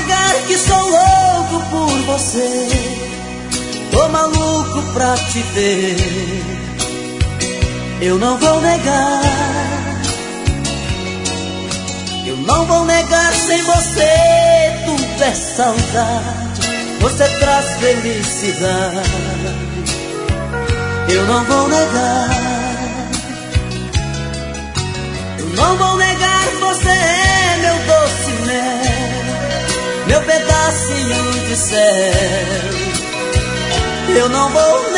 negar que sou louco por você. Tô maluco pra te ver. Eu não vou negar. Eu não vou negar, sem você tudo é saudade. Você traz felicidade. Eu não vou negar. Eu não vou negar, você é meu doce mel, meu pedacinho de céu. Eu não vou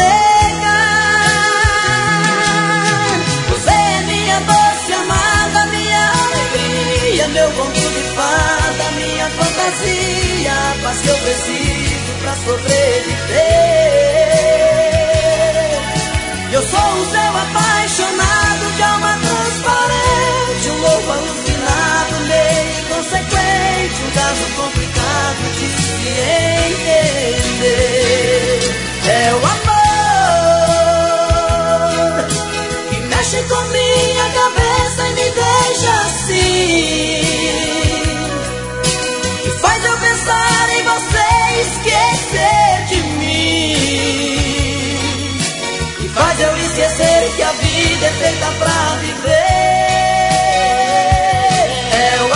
negar. Você é minha doce amada, minha alegria, meu conto de fada, minha fantasia, a paz que eu preciso pra sobreviver. Eu sou o seu apaixonado, de alma transparente, um louco alucinado, meio inconsequente, um caso complicado de se entender. É o amor que mexe com minha cabeça e me deixa assim, que faz eu pensar em você e esquecer de mim, que faz eu esquecer que a vida é feita pra viver. É o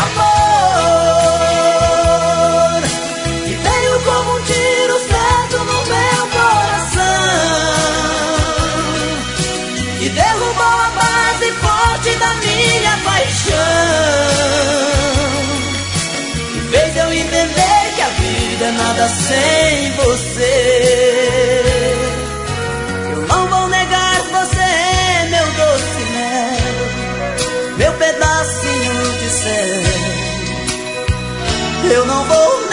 amor que veio como um tiro certo no meu coração, que derrubou a base forte da minha paixão, que fez eu entender que a vida é nada sem você. Eu não vou negar, você é meu doce mel, meu pedacinho de céu. Eu não vou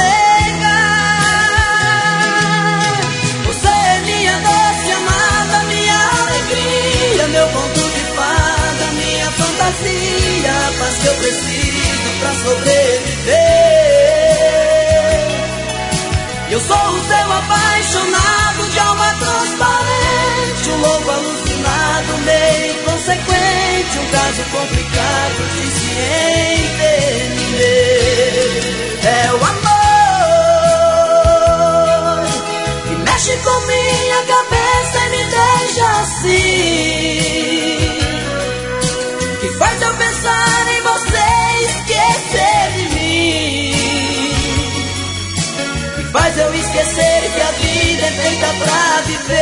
negar. Você é minha doce amada, minha alegria, meu conto de fada, minha fantasia, a paz que eu preciso pra sobreviver. Eu sou o seu apaixonado, de alma transparente, um louco alucinado, meio inconsequente, um caso complicado de se entender. É o amor que mexe com minha cabeça e me deixa assim, que faz eu pensar em você e esquecer de mim, que faz eu esquecer que a vida é feita pra viver.